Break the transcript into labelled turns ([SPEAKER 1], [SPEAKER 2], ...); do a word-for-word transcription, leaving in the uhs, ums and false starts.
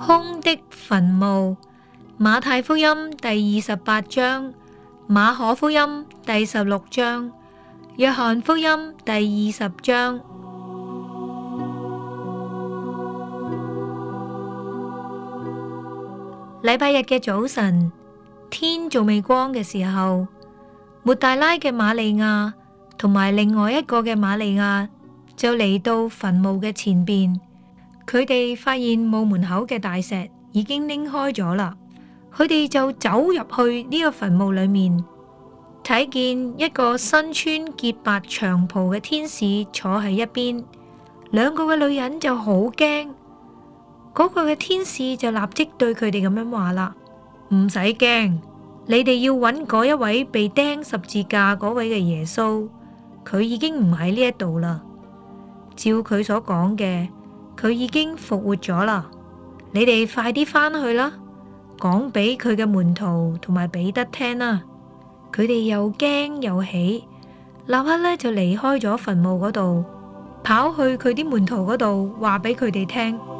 [SPEAKER 1] 空的墳墓。馬太福音第二十八章，馬可福音第十六章，約翰福音第二十章。禮拜日嘅早晨，天仲未光嘅時候，抹大拉嘅瑪利亞同埋另外一個嘅瑪利亞就嚟到墳墓嘅前邊，佢哋發現墓門口嘅大石已經拎開咗啦。佢哋就走入去呢個墳墓裏面，睇見一個身穿潔白長袍嘅天使坐喺一邊，兩個嘅女人就好驚。嗰個嘅天使就立即對佢哋咁樣話啦：唔使驚，你哋要揾嗰一位被釘十字架嗰位嘅耶穌，佢已經唔喺呢一度啦。照佢所講嘅，佢已經復活咗啦。你哋快啲返去啦，講俾佢嘅門徒同埋彼得聽啦。佢哋又驚又喜，立刻呢就離開咗墳墓嗰度，跑去佢啲門徒嗰度話俾佢哋聽。